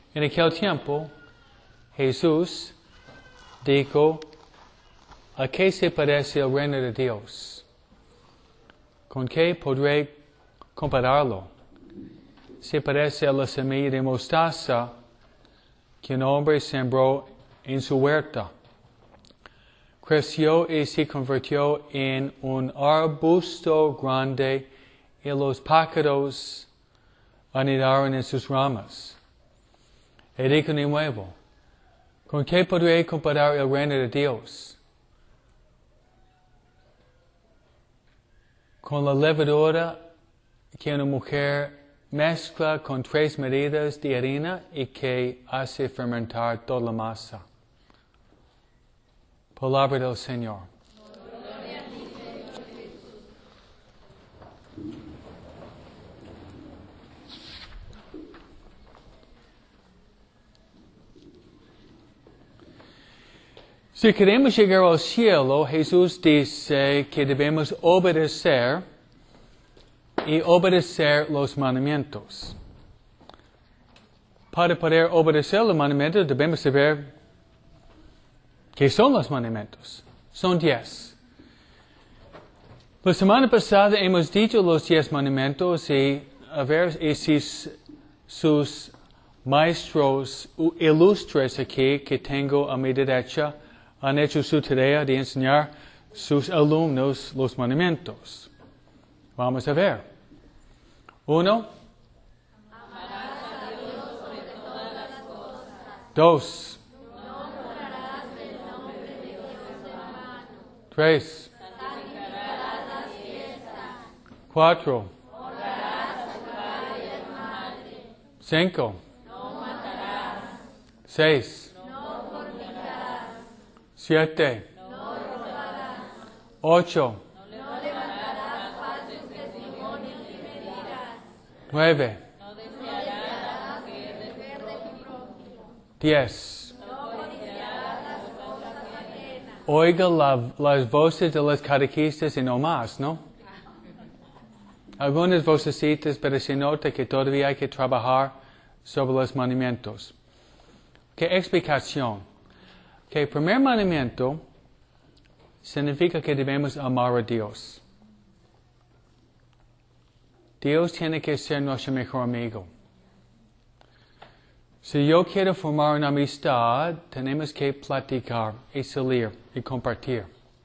En aquel tiempo, Jesús dijo, ¿a qué se parece el reino de Dios? ¿Con qué podré compararlo? Se parece a la semilla de mostaza que un hombre sembró en su huerta. Creció y se convirtió en un arbusto grande y los pájaros anidaron en sus ramas. Y dijo de nuevo, ¿con qué podré comparar el reino de Dios? Con la levadura que una mujer mezcla con 3 medidas de harina y que hace fermentar toda la masa. Palabra del Señor. Si queremos llegar al cielo, Jesús dice que debemos obedecer y obedecer los mandamientos. Para poder obedecer los mandamientos debemos saber qué son los mandamientos. Son 10. La semana pasada hemos dicho los 10 mandamientos y a ver si sus maestros ilustres aquí que tengo a mi derecha han hecho su tarea de enseñar a sus alumnos los mandamientos. Vamos a ver. 1. Amarás a Dios sobre todas las cosas. 2. No honrarás el nombre de Dios en vano. 3. Santificarás las fiestas. 4. Honrarás a tu padre y a tu madre. 5. No matarás. 6. No fornicarás. 7. No robarás. 8. No levantarás falsos testimonios ni mentirás. 9. No desearás la mujer de tu prójimo. 10. No codiciarás las cosas ajenas. Oiga las voces de los catequistas y no más, ¿no? Algunas vocecitas, pero se nota que todavía hay que trabajar sobre los mandamientos. ¿Qué explicación? Que el primer mandamiento significa que debemos amar a Dios. Dios tiene que ser nuestro mejor amigo. Si yo quiero formar una amistad, tenemos que platicar y salir y compartir.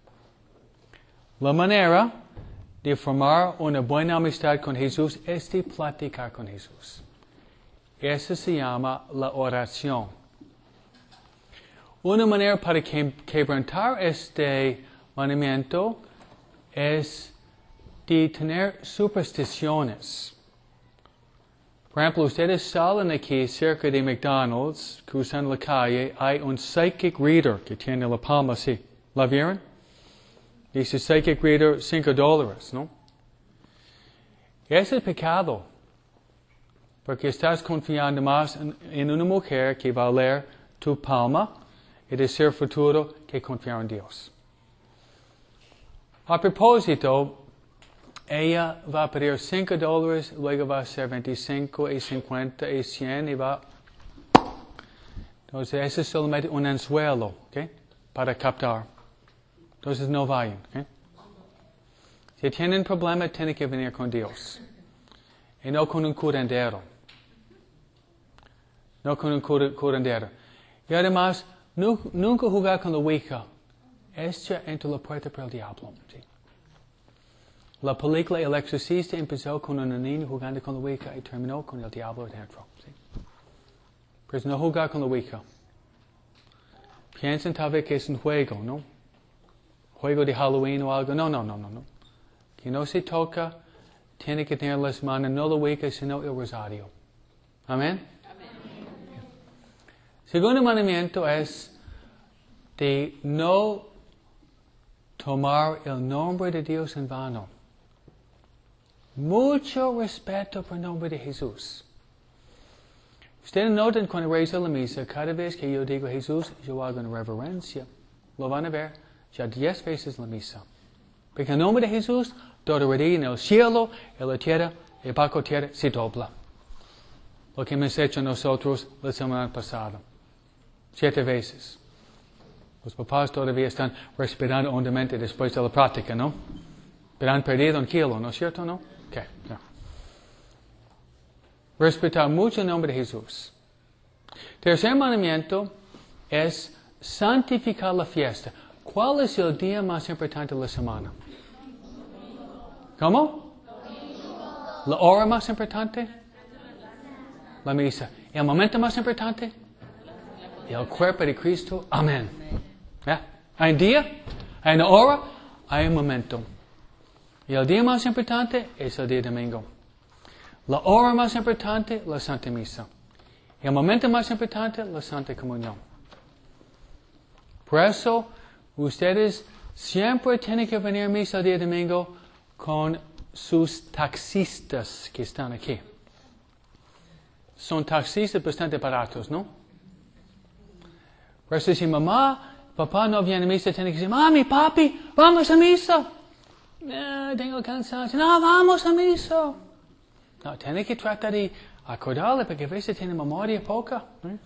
La manera de formar una buena amistad con Jesús es de platicar con Jesús. Eso se llama la oración. Una manera para quebrantar este mandamiento es de tener supersticiones. Por ejemplo, ustedes salen aquí cerca de McDonald's, cruzando la calle, hay un psychic reader que tiene la palma así. ¿La vieron? Dice psychic reader $5, ¿no? Ese es pecado. Porque estás confiando más en una mujer que va a leer tu palma y decir futuro que confiar en Dios. A propósito, ella va a pedir $5, luego va a ser 25 y 50 y 100 y va. Entonces, eso es solamente un anzuelo, ¿ok? Para captar. Entonces, no vayan, ¿ok? Si tienen problema, tienen que venir con Dios. Y no con un curandero. No con un curandero. Y además, nunca jugar con la Ouija. Echa entre la puerta para el diablo, ¿sí? La película El Exorcista empezó con una niña jugando con la Ouija y terminó con el diablo dentro. ¿Sí? Pues no jugar con la Ouija. Piensan tal vez que es un juego, ¿no? Juego de Halloween o algo. No. Que no se toca, tiene que tener las manos, no la Ouija, sino el rosario. Amén. Segundo mandamiento es de no tomar el nombre de Dios en vano. Mucho respeto por el nombre de Jesús. Ustedes notan cuando rezo la misa, cada vez que yo digo Jesús, yo hago una reverencia. Lo van a ver ya 10 veces la misa. Porque el nombre de Jesús, todo rodilla en el cielo, en la tierra, y bajo tierra se dobla. lo que hemos hecho nosotros la semana pasada. 7 veces. Los papás todavía están respirando hondamente después de la práctica, ¿no? Pero han perdido 1 kilo, ¿no es cierto, no? Okay, no. Respetar mucho el nombre de Jesús. Tercer mandamiento es santificar la fiesta. ¿Cuál es el día más importante de la semana? ¿Cómo? ¿La hora más importante? La misa. ¿El momento más importante? El cuerpo de Cristo. Amén. ¿Ya? Hay un día, hay una hora, hay un momento. Y el día más importante es el día domingo. La hora más importante, la Santa Misa. El momento más importante, la Santa Comunión. Por eso, ustedes siempre tienen que venir a misa el día domingo con sus taxistas que están aquí. Son taxistas bastante baratos, ¿no? Por eso si mamá, papá no viene a misa, tienen que decir, mami, papi, vamos a misa. Tengo cansancio. No, vamos a misa. No, tiene que tratar de acordarle porque a veces tiene memoria poca.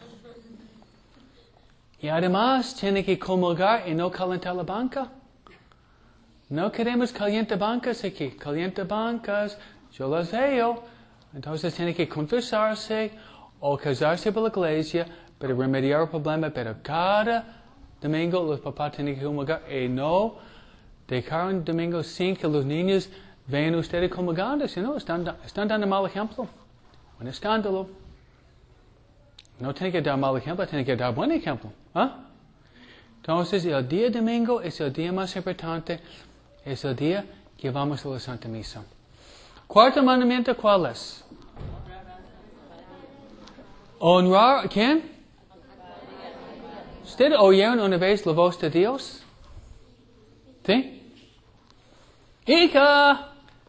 Y además tiene que comulgar y no calentar la banca. No queremos caliente bancas aquí. Caliente bancas, yo las veo. Entonces tiene que confesarse o casarse por la iglesia para remediar el problema. Pero cada domingo los papás tienen que comulgar y no dejar un domingo sin que los niños vean ustedes comulgando. Si no, están dando mal ejemplo. Un escándalo. No tienen que dar mal ejemplo, tienen que dar buen ejemplo. Entonces, el día domingo es el día más importante. Es el día que vamos a la Santa Misa. Cuarto mandamiento, ¿cuál es? Honrar, ¿quién? ¿Ustedes oyeron una vez la voz de Dios? ¿Sí? Hija,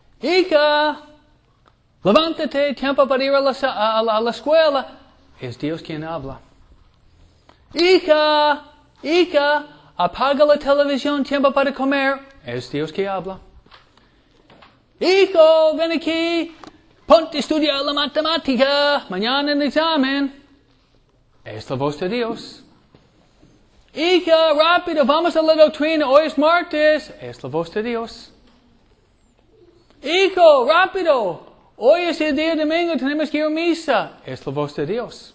levántate, tiempo para ir a la escuela. Es Dios quien habla. Hija, apaga la televisión, tiempo para comer. Es Dios que habla. Hijo, ven aquí, ponte a estudiar la matemática, mañana en el examen. Es la voz de Dios. Hija, rápido, vamos a la doctrina, hoy es martes. Es la voz de Dios. Hijo, rápido, hoy es el día domingo, tenemos que ir a misa. Es la voz de Dios.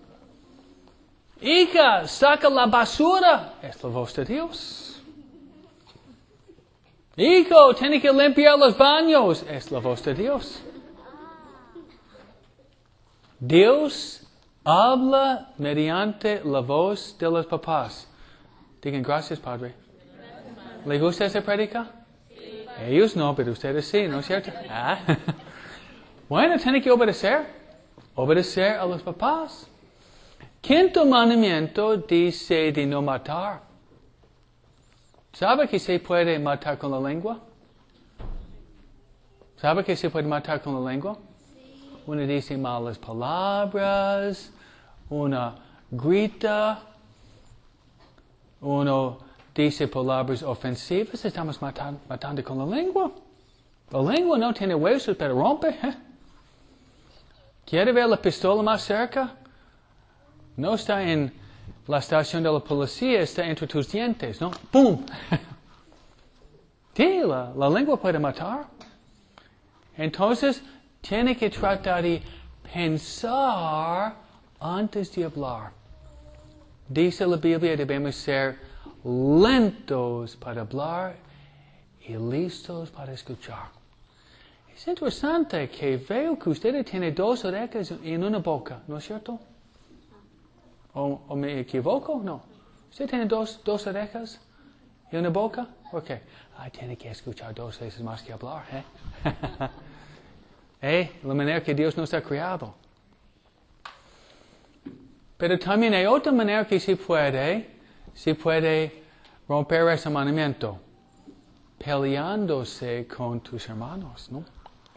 Hija, saca la basura. Es la voz de Dios. Hijo, tiene que limpiar los baños. Es la voz de Dios. Dios habla mediante la voz de los papás. Digan gracias, Padre. ¿Le gusta esa prédica? Sí. Ellos no, pero ustedes sí, ¿no es cierto? Bueno, tiene que obedecer. Obedecer a los papás. Quinto mandamiento dice de no matar. ¿Sabe que se puede matar con la lengua? ¿Sabe que se puede matar con la lengua? Sí. Uno dice malas palabras, uno grita, uno dice palabras ofensivas. Estamos matando con la lengua. La lengua no tiene huesos, pero rompe. ¿Quiere ver la pistola más cerca? No está en la estación de la policía, está entre tus dientes, ¿no? ¡Pum! Sí, la lengua puede matar. Entonces, tiene que tratar de pensar antes de hablar. Dice la Biblia, debemos ser lentos para hablar y listos para escuchar. Es interesante que veo que usted tiene 2 orejas en una boca, ¿no es cierto? ¿O me equivoco? No. ¿Usted tiene dos orejas y una boca? Ok. Tiene que escuchar 2 veces más que hablar, la manera que Dios nos ha creado. Pero también hay otra manera que se puede romper ese mandamiento. Peleándose con tus hermanos, ¿no?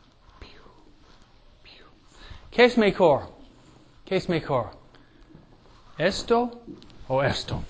¿Qué es mejor? ¿Qué es mejor? ¿Esto o esto?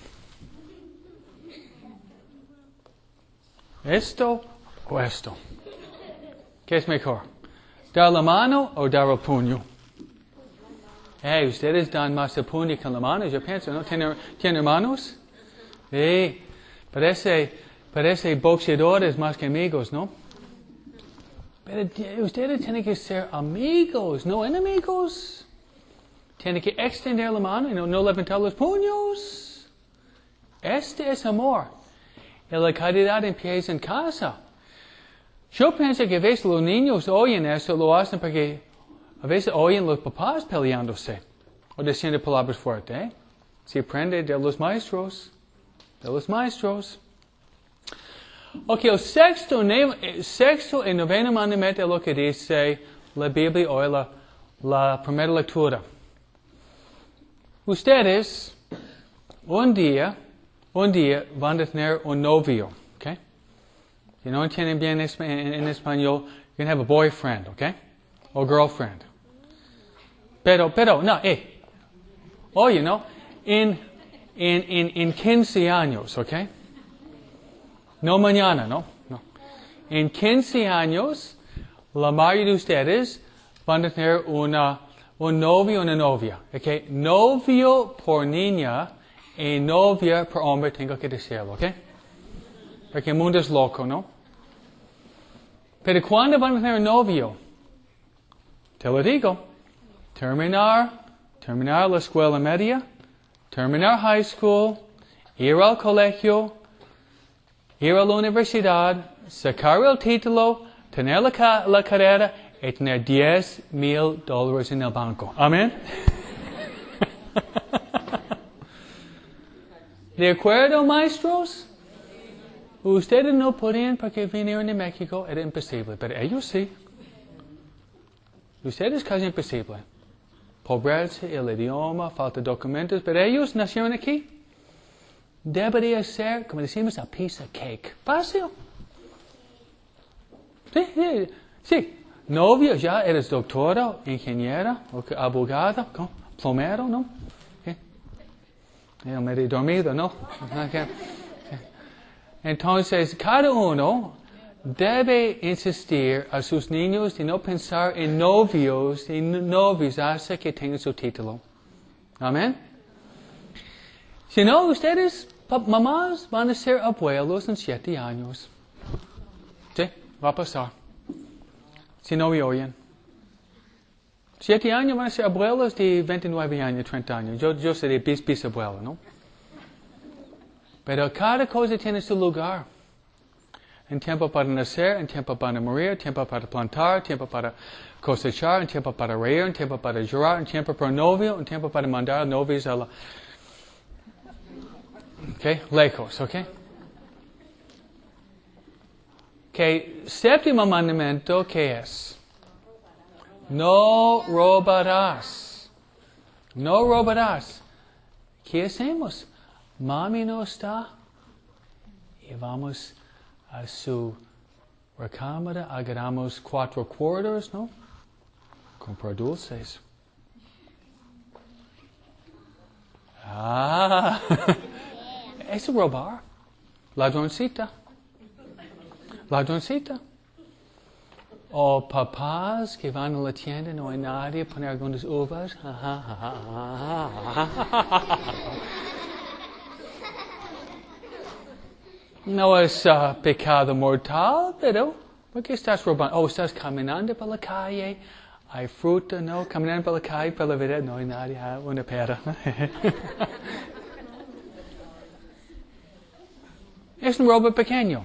¿Esto o esto? ¿Qué es mejor? ¿Dar la mano o dar el puño? Hey, ustedes dan más puño que las manos, yo pienso, ¿no? ¿Tienen hermanos? Sí, parece boxeadores más que amigos, ¿no? Pero ustedes tienen que ser amigos, no enemigos. Tienen que extender la mano y no levantar los puños. Este es amor. Y la caridad empieza en casa. Yo pienso que a veces los niños oyen eso, lo hacen porque a veces oyen los papás peleándose o diciendo palabras fuertes. ¿Eh? Se aprende de los maestros. De los maestros. Ok, el sexto y noveno mandamiento es lo que dice la Biblia hoy, la primera lectura. Ustedes un día van a tener un novio, ¿ok? Si no entienden bien en español, you can have a boyfriend, ¿ok? O girlfriend. Pero, no, oye, ¿no? En 15 años, ¿ok? No mañana, no. En 15 años, la mayoría de ustedes van a tener un novio o una novia. ¿Ok? Novio por niña y novia por hombre, tengo que decirlo, ¿ok? Porque el mundo es loco, ¿no? Pero ¿cuándo van a tener un novio? Te lo digo. Terminar la escuela media, terminar high school, ir al colegio, ir a la universidad, sacar el título, tener la carrera y tener $10,000 en el banco. Amén. ¿De acuerdo, maestros? Ustedes no podían porque vinieron de México, era imposible, pero ellos sí. Ustedes casi imposible. Pobreza, el idioma, falta de documentos, pero ellos nacieron aquí. Debería ser, como decimos, a piece of cake. Fácil. Sí. Novio, ya eres doctora, ingeniera, abogada, plomero, ¿no? Medio dormido, ¿no? Okay. Entonces, cada uno debe insistir a sus niños de no pensar en novios y novias hasta que tengan su título. Amén. Si no, ustedes, mamás, van a ser abuelos en 7 años. Sí, va a pasar. Si no me oyen. 7 años van a ser abuelos de 29 años, 30 años. Yo seré bisabuelo, ¿no? Pero cada cosa tiene su lugar. Un tiempo para nacer, un tiempo para morir, un tiempo para plantar, un tiempo para cosechar, un tiempo para reír, un tiempo para llorar, un tiempo para novio, un tiempo para mandar novios a la... lejos, séptimo mandamiento, ¿qué es? No robarás. No robarás. ¿Qué hacemos? Mami no está y vamos a su recámara, agarramos 4 quarters, ¿no? Comprar dulces. Es robar. Ladroncita. O papás que van a la tienda, no hay nadie, poner algunas uvas. No es pecado mortal, pero ¿por qué estás robando? Estás caminando por la calle, hay fruta, ¿no? Caminando por la calle, por la vereda, no hay nadie, una pera. Es un robo pequeño.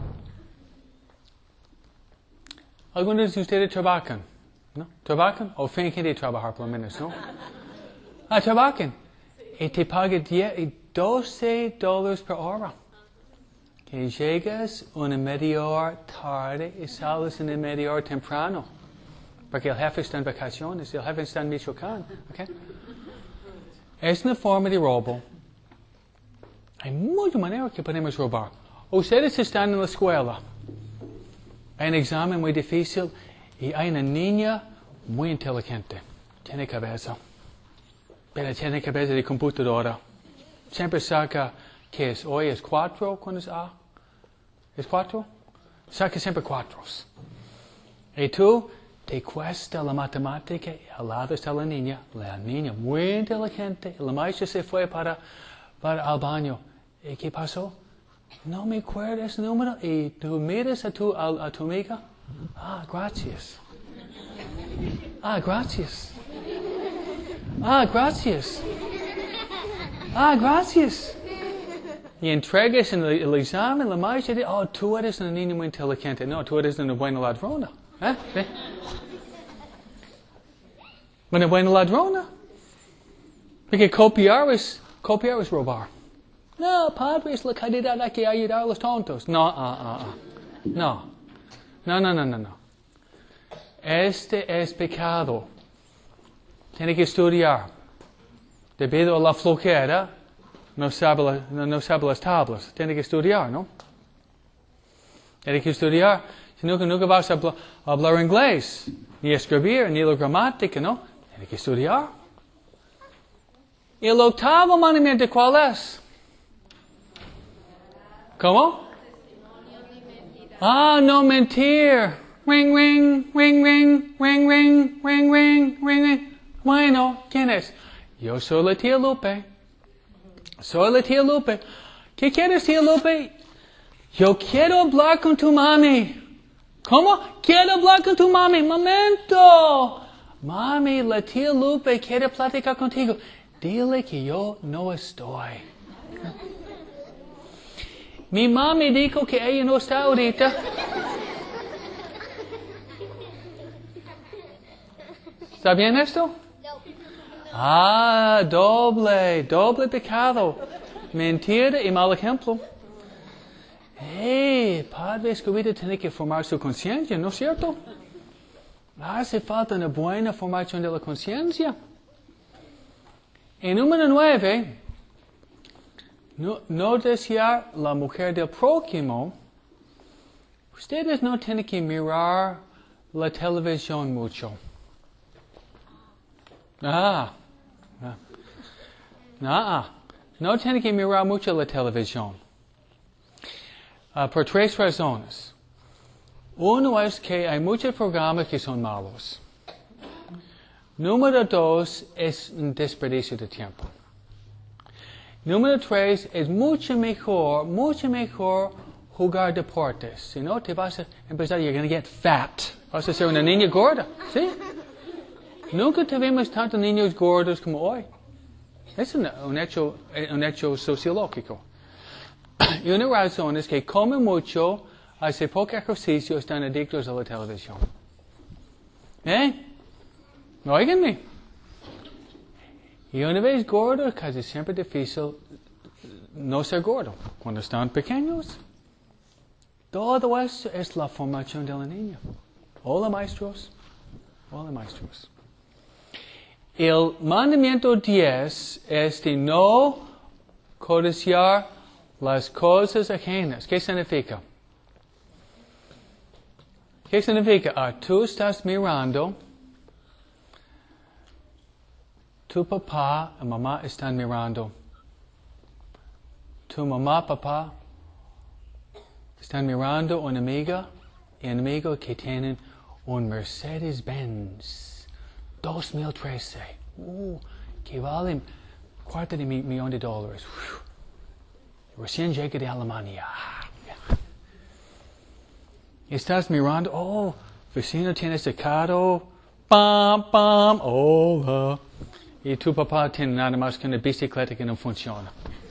Algunos de ustedes trabajan, ¿no? ¿Trabajan? O fingen de trabajar por lo menos, ¿no? Trabajan. Y te pagan $12 por hora. Que llegas una media hora tarde y sales una media hora temprano. Porque el jefe está en vacaciones, el jefe está en Michoacán. ¿Okay? Es una forma de robo. Hay muchas maneras que podemos robar. Ustedes están en la escuela. Hay un examen muy difícil y hay una niña muy inteligente. Tiene cabeza. Pero tiene cabeza de computadora. Siempre saca, ¿qué es? Hoy es 4, ¿cuándo es A? ¿Es 4? Saca siempre 4. Y tú te cuesta la matemática, al lado está la niña muy inteligente, la maestra se fue para al baño. ¿Y qué pasó? No me acuerdo ese número y tú miras a tu amiga. Gracias. Gracias. Gracias. Gracias. Y entregas en el examen, la maestra dice, tú eres una niña muy inteligente. No, tú eres una buena ladrona. Una buena ladrona. Porque copiar es robar. No, padre, es la caridad, hay que ayudar a los tontos. No. No. Este es pecado. Tiene que estudiar. Debido a la flojera, no sabe las tablas. Tiene que estudiar, ¿no? Tiene que estudiar. Si no, nunca vas a hablar inglés, ni escribir, ni la gramática, ¿no? Tiene que estudiar. ¿Y el octavo mandamiento cuál es? ¿Cómo? No mentir. Ring, ring, ring, ring, ring, ring, ring, ring, ring. Bueno, ¿quién es? Yo soy la tía Lupe. ¿Qué quieres, tía Lupe? Yo quiero hablar con tu mami. ¿Cómo? Quiero hablar con tu mami. Momento. Mami, la tía Lupe quiere platicar contigo. Dile que yo no estoy. Mi mami dijo que ella no está ahorita. ¿Está bien esto? Doble pecado. Mentira y mal ejemplo. Padre escogido tiene que formar su conciencia, ¿no es cierto? Hace falta una buena formación de la conciencia. Y número 9, no desear la mujer del prójimo. Ustedes no tienen que mirar la televisión mucho. No tienen que mirar mucho la televisión. Por 3 razones. Uno es que hay muchos programas que son malos. Número 2 es un desperdicio de tiempo. Número 3 es mucho mejor jugar deportes. Si no, te vas a empezar, you're going to get fat. Vas a ser una niña gorda. ¿Sí? Nunca tuvimos tantos niños gordos como hoy. Es un hecho sociológico. Y una razón es que comen mucho, hacen poco ejercicio, están adictos a la televisión. Óiganme. Y una vez gordo, casi siempre es difícil no ser gordo. Cuando están pequeños, todo eso es la formación de la niña. Hola, maestros. El mandamiento 10 es de no codiciar las cosas ajenas. ¿Qué significa? Tú estás mirando, tu papá y mamá están mirando. Tu mamá, papá están mirando una amiga y un amigo que tienen un Mercedes-Benz 2013. Que vale $250,000. Recién llegué de Alemania. Estás mirando, vecino tiene ese carro, pam, pam, hola. Y tu papá tiene nada más que una bicicleta que no funciona.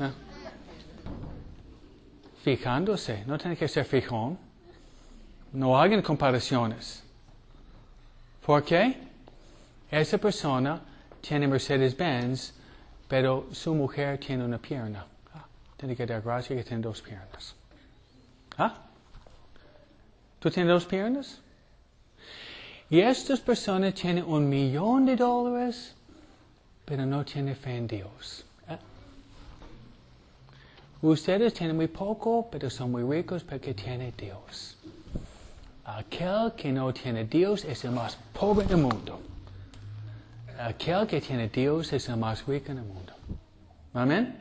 Fijándose, no tiene que ser fijón. No hagan comparaciones. ¿Por qué? Esa persona tiene Mercedes-Benz, pero su mujer tiene una pierna. Tiene que dar gracias que tiene 2 piernas. ¿Tú tienes 2 piernas? Y estas personas tienen $1 million, pero no tienen fe en Dios. Ustedes tienen muy poco, pero son muy ricos porque tienen Dios. Aquel que no tiene Dios es el más pobre del mundo. Aquel que tiene Dios es el más rico en el mundo. Amén.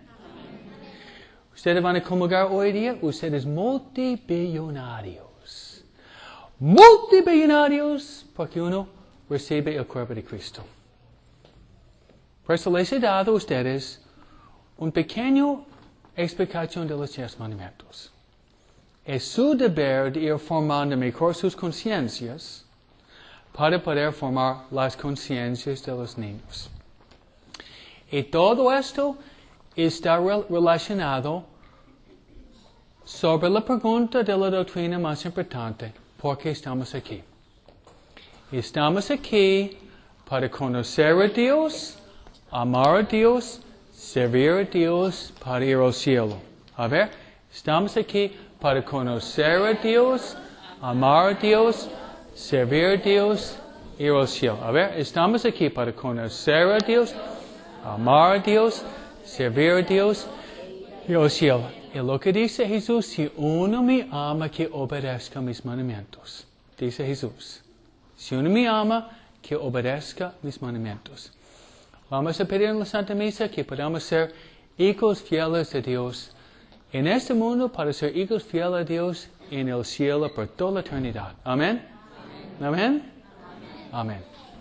Ustedes van a comulgar hoy día, ustedes multibillonarios. multimillonarios porque uno recibe el cuerpo de Cristo. Por eso les he dado a ustedes un pequeño explicación de los 10 mandamientos. Es su deber de ir formando mejor sus conciencias para poder formar las conciencias de los niños. Y todo esto está relacionado sobre la pregunta de la doctrina más importante. ¿Por qué estamos aquí? Estamos aquí para conocer a Dios, amar a Dios, servir a Dios, para ir al cielo. A ver, estamos aquí para conocer a Dios, amar a Dios, servir a Dios, ir al cielo. A ver, estamos aquí para conocer a Dios, amar a Dios, servir a Dios, ir al cielo. Y lo que dice Jesús, si uno me ama, que obedezca mis mandamientos. Dice Jesús, si uno me ama, que obedezca mis mandamientos. Vamos a pedir en la Santa Misa que podamos ser hijos fieles de Dios en este mundo para ser hijos fieles de Dios en el cielo por toda la eternidad. Amén. Amén. Amén. Amén.